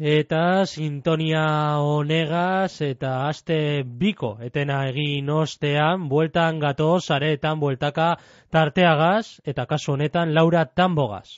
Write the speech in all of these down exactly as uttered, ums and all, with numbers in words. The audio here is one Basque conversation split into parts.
Eta sintonia honegaz eta aste biko etena egin ostean, bueltan gatoz, sareetan bueltaka tarteagaz, eta kasu honetan Laura Tambogaz.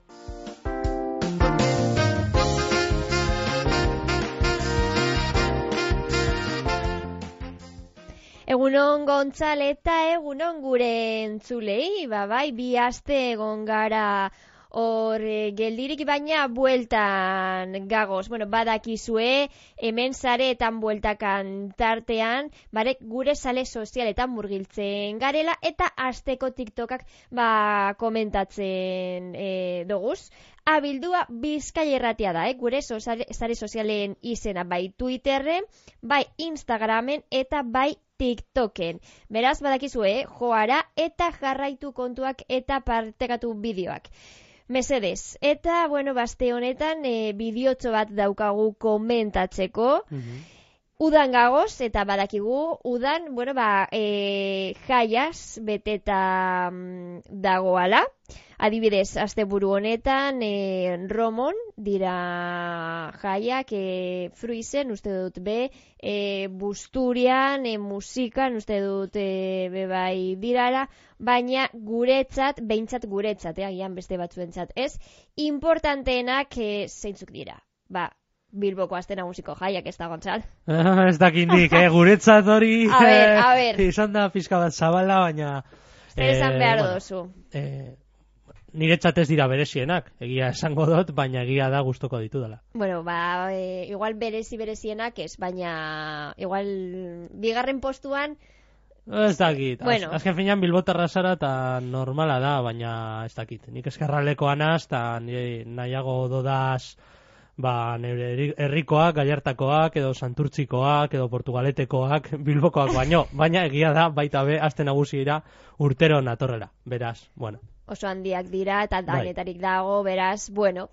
Egunon Gontzal eta egunon gure entzulei, ba bai, bi aste egon gara hor geldirik, baina bueltan gagoz. Bueno, badakizue, hemen sareetan bueltakan tartean, bare, gure sale sozialetan murgiltzen garela, eta asteko TikTokak ba komentatzen e, doguz. Abildua Bizkaia Irratia da, eh? Gure sare sozialen izena, bai Twitterren, bai Instagramen eta bai TikToken. Beraz, badakizue, eh? Joara eta jarraitu kontuak eta partekatu bideoak. Mesedez, eta, bueno, baste honetan, e, bideotxo bat daukagu komentatzeko. Mm-hmm. Udan gagoz, eta badakigu, udan, bueno, ba, e, jaiaz beteta mm, dagoala. Adibidez, asteburu honetan, e, Romon dira jaiak, e, Fruizen, uste dut be, e, Busturian, e, musikan, uste dut e, bebai dirara, baina guretzat, behintzat guretzat, e, agian beste batzuentzat, ez? Importanteenak e, zeintzuk dira, ba, Bilboko aste nagusiko jaiak ez da, Gontzal. Ez dakindik, eh? Guretzat hori a ber, a ber. izan da pizka bat zabala, baina... Zer esan behar bueno, dozu. Eh, niretzat ez dira berezienak, egia esango dut, baina egia da gustoko ditudala. Bueno, ba, e, igual berezi berezienak ez, baina igual bigarren postuan... Ez dakit, bueno. Az, azken finean Bilbotarra zara eta normala da, baina ez dakit. Nik eskerralekoa naz, eta nahiago dodaz... ba, nire herrikoak, Gallartakoak, edo Santurtzikoak, edo Portugaletekoak, Bilbokoak baino, baina egia da, baita be, aste nagusiera urtero natorrela, beraz, bueno. Oso handiak dira, eta danetarik dago, beraz, bueno,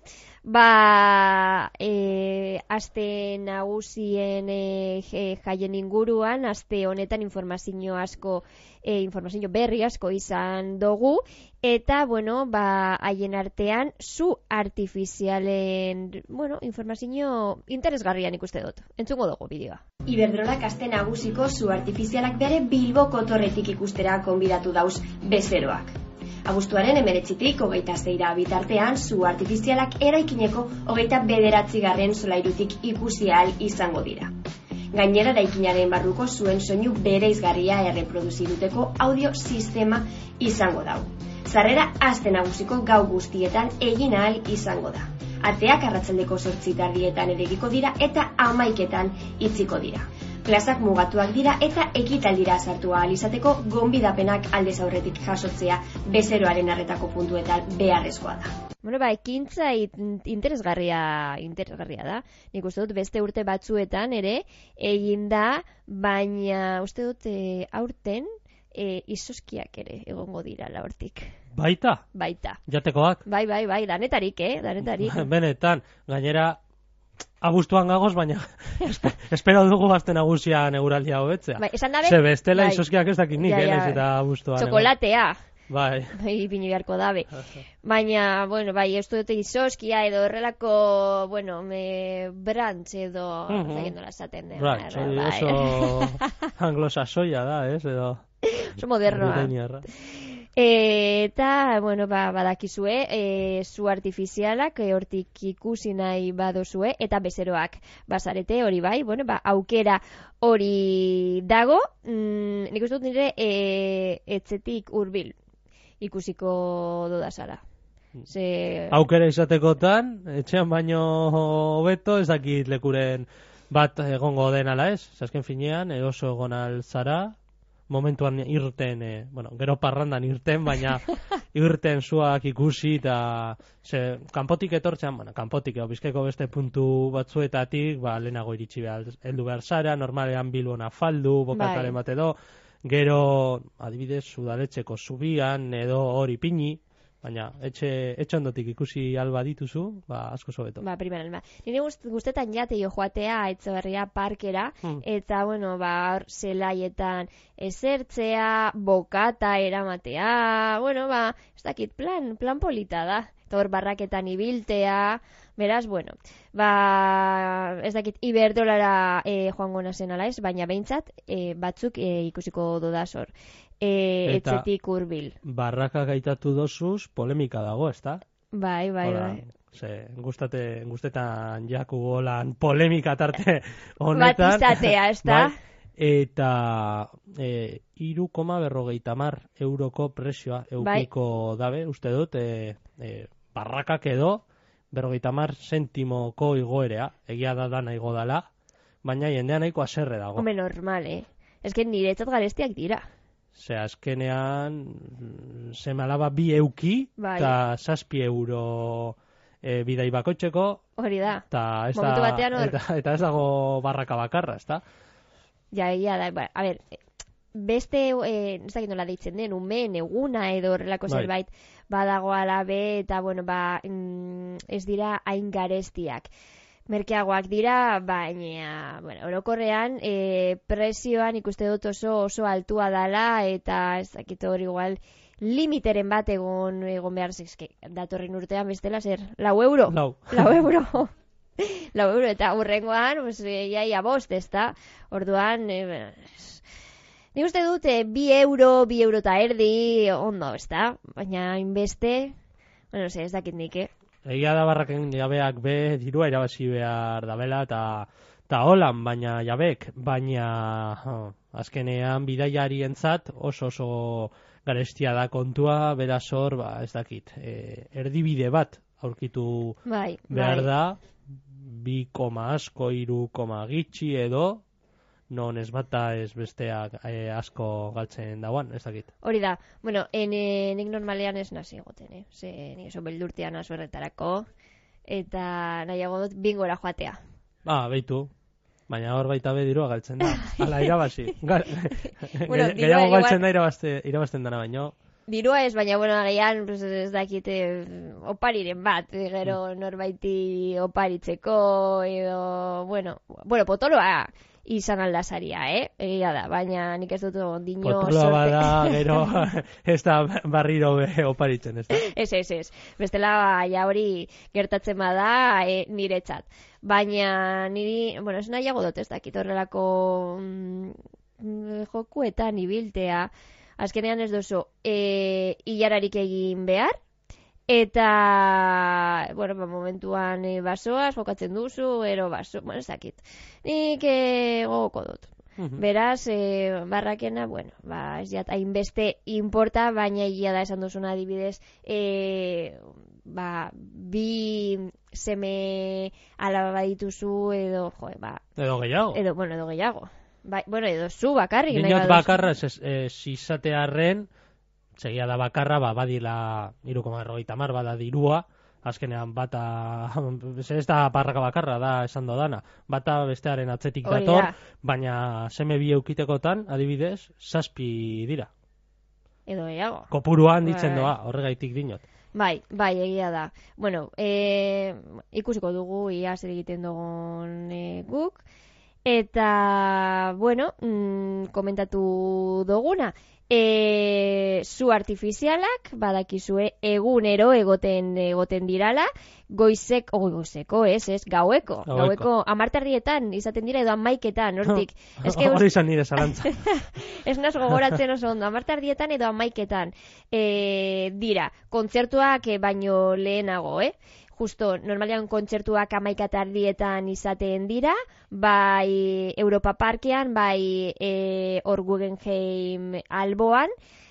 ba, e, aste nagusien e, jaien inguruan, aste honetan informazio asko, e, informazio berri asko izan dugu, eta, bueno, ba, haien artean, zu artifizialen, bueno, informazio interesgarrian ikuste dut. Entzungo dugu bideoa. Iberdrolak aste nagusiko zu artifizialak bere Bilboko torretik ikustera konbidatu dauz bezeroak. Abuztuaren hemeretzitik hogeita zeira bitartean zu artifizialak eraikineko hogeita bederatzigarren solairutik ikusi ahal izango dira. Gainera eraikinaren barruko zuen soinu bereizgarria erreproduziduteko audio sistema izango dau. Sarrera aste nagusiko gau guztietan egin ahal izango da. Ateak arratsaldeko zortzi tardietan eregiko dira eta hamaiketan itziko dira. Plazak mugatuak dira eta ekitaldira sartu ahal izateko gonbidapenak aldez aurretik jasotzea bezeroaren arretako puntuetan beharrezkoa da. Bueno, ba, ekintza interesgarria, interesgarria da. Nik uste dut beste urte batzuetan ere egin da, baina uste dut e, aurten e, izoskiak ere egongo dira la hortik. Baita? Baita. Jatekoak? Bai, bai, bai, danetarik, eh? Danetarik. Benetan, gainera... Abuztuan gagoz, baina espero dugu bazte nagusian eguraldia hobetzea. Bai, esan dabe? Se bestela bai. Izoskiak ez dakit nik, ja, ja, eh, eta abuztuan. Txokolatea. Bai. Bai, ipini beharko dabe. Baina, bueno, bai, ez dute izoskia edo horrelako, bueno, me brantz edo, uh -huh. zaien dola esaten den. Right, bai, bai. Oso anglosasoia da, ez, edo... Oso modernoa. Eta, bueno, ba, badakizue, e, zu artifizialak e, hortik ikusi nahi badozue, eta bezeroak bazarete hori bai, bueno, ba, aukera hori dago, mm, nik uste dut nire e, etzetik hurbil ikusiko dodazara. Ze... Aukera izatekotan, etxean baino hobeto, ez dakit lekuren bat egongo den ala ez, zasken finean, eroso egon alzara, momentuan irten, eh, bueno, gero parrandan irten, baina irten zuak ikusi eta ze, kanpotik etortzean, bueno, kanpotik edo Bizkaiko beste puntu batzuetatik, ba, lehenago iritsi behar, heldu behar zara, normalean Bilbon afaldu, bokataren bat edo, gero, adibidez, Udaletxeko zubian, edo hori pini, baina etxe, etxe ondotik ikusi alba dituzu, ba, asko sobeto. Ba, primera alba. Nire gust, gustetan jate jo joatea Etxeberria parkera, hmm. eta, bueno, ba, zelaietan esertzea, bokata eramatea, bueno, ba, ez dakit, plan, plan polita da. eta hor barraketan ibiltea, beraz, bueno, ba, ez dakit, Iberdolara e, joango nazen ala ez, baina behintzat e, batzuk e, ikusiko dodazor. E, etzetik hurbil. Barraka gaitatu dozuz, polemika dago, ezta? Bai, bai, Hola, bai. Ze, gustate, gustetan jaku golan polemika tarte honetan. Bat izatea, ezta? Bai, eta e, iru koma berrogeita mar euroko presioa eukiko dabe, uste dut, e, e, barrakak edo berrogeita mar sentimoko igoerea, egia da dana igo dala, baina jendean nahiko aserre dago. Home, normal, eh? Ez que niretzat garestiak dira. Ze azkenean seme alaba bi euki Bai. eta zazpi euro e, bidai bakoitzeko. Hori da. Eta ez, Momentu da, batean hor. eta, eta ez dago barraka bakarra, ez da? Ja, ja, da, ba, a ber, beste, eh, ez dakit nola deitzen den, umeen, eguna edo horrelako Bai. zerbait badago alabe, eta, bueno, ba, mm, ez dira hain garestiak. Merkeagoak dira, baina, bueno, orokorrean, e, presioan ikuste dut oso oso altua dala, eta ez dakit hori igual, limiteren bat egon, egon behar zizke, datorren urtean bestela zer, lau euro? Lau. Lau euro. Lau euro, eta hurrengoan, pues, iaia bost, ez da? Orduan, e, nik uste dut, e, bi euro, bi euro eta erdi, ondo, ez da? Baina, inbeste, bueno, no sé, ez dakit nik, eh? Egia da barraken jabeak be dirua irabazi behar dabela eta ta holan, baina jabek, baina oh, azkenean bidaiarientzat oso oso garestia da kontua, beraz hor, ba, ez dakit, e, erdibide bat aurkitu Bai, behar bai. da, bi koma asko, hiru koma gitxi edo, non ez bata ez besteak e, asko galtzen dauan, ez dakit. Hori da, bueno, en, eh, nik normalean ez nazi egoten, eh? Ze, nik oso beldurtean azu erretarako, eta nahiago dut bingora joatea. Ah, beitu. Baina hor baita be dirua galtzen da. Hala irabazi. Ga- Bueno, Ge- dirua Gehiago igual- galtzen da irabazte, irabazten dana baino. Dirua ez, baina, bueno, agian, pues, ez dakite, opariren bat, eh, gero norbaiti oparitzeko, edo, bueno, bueno, potoloa izan aldazaria, eh? Egia da, baina nik ez dut dino Potoloa sorte. bada, gero ez da barriro be oparitzen, ez da? Ez, ez, ez. Bestela, ja hori gertatzen bada e, niretzat. Baina niri, bueno, ez nahiago dut ez dakit horrelako mm, jokuetan ibiltea. Azkenean ez duzu e, hilararik egin behar, eta, bueno, ba, momentuan e, basoaz jokatzen duzu, ero baso, bueno, ez dakit. Nik e, gogoko dut. Mhm. Beraz, e, barrakena, bueno, ba, ez jat hainbeste importa, baina egia da esan duzuna adibidez, e, ba, bi seme alaba badituzu edo, jo, ba, Edo gehiago. edo, bueno, edo gehiago. Bai, bueno, edo zu bakarrik nahi Dinot baduzu. bakarra, ez, ez izatearren, segia da bakarra, ba, badila hiru koma berrogeita hamar bada dirua, azkenean bata, ez da parraka bakarra da esan dodana, bata bestearen atzetik Hori dator, da. baina seme bi eukitekotan, adibidez, zazpi dira. Edo gehiago. Kopuruan ditzen Bai. doa, horregaitik dinot. Bai, bai, egia da. Bueno, e, ikusiko dugu ia zer egiten dugun e, guk. Eta, bueno, mm, komentatu duguna. E, zu artifizialak, badakizue, egunero egoten egoten dirala, goizek, oh, goizeko, ez, ez, gaueko. Gaueko. Gaueko, amartardietan izaten dira edo amaiketan, hortik. Eske, Hori izan nire zalantza. ez naz gogoratzen oso ondo, amartardietan edo amaiketan e, dira, kontzertuak e, baino lehenago, eh? Justo, normalean kontzertuak amaikatardietan izaten dira, bai Europa Parkean, bai e, hor Guggenheim alboan,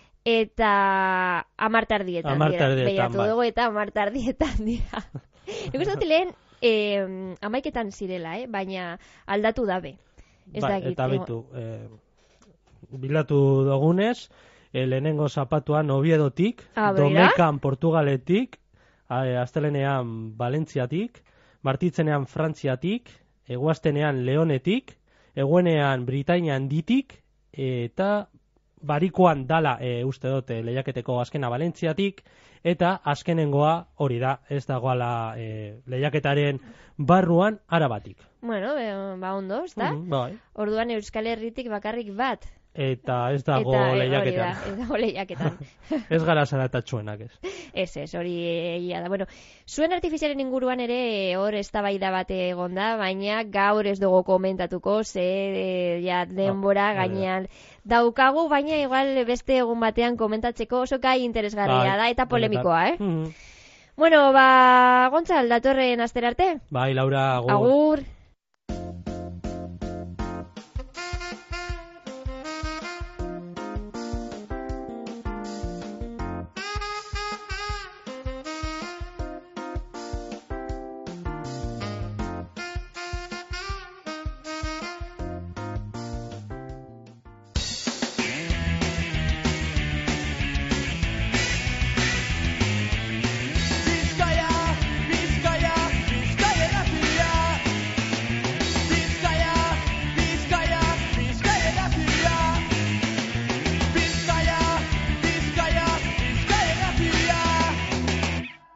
eta amartardietan dira. Amartardietan, Behiatu bai. dugu eta amartardietan dira. Nik uste dut lehen e, amaiketan zirela, eh? Baina aldatu dabe. Ez Bai, dakit, eta ego- bitu, eh, bilatu dugunez, eh, lehenengo zapatuan Oviedotik, Ah, begira. Domeikan Portugaletik, a- astelenean Valentziatik, martitzenean Frantziatik, eguaztenean Leonetik, eguenean Britainia handitik, eta barikoan dala e, uste dute lehiaketeko azkena Valentziatik, eta azkenengoa hori da, ez dagoala e, lehiaketaren barruan Arabatik. Bueno, e, ba ondo, ezta? Mhm, bai. Orduan Euskal Herritik bakarrik bat. eta ez dago Eta, eh, hori da, lehiaketan. ez dago lehiaketan. Ez gara zaratatxuenak ez. Ez, ez, hori egia da. Bueno, zuen artifizialen inguruan ere hor eztabaida bat egon da, baina gaur ez dugu komentatuko, ze e, ja, denbora Ah, gainean daukagu, baina igual beste egun batean komentatzeko oso gai interesgarria Bai, da, eta polemikoa, eh? Mhm. Bueno, ba, Gontzal, datorren astera arte. Bai, Laura, agur. Agur.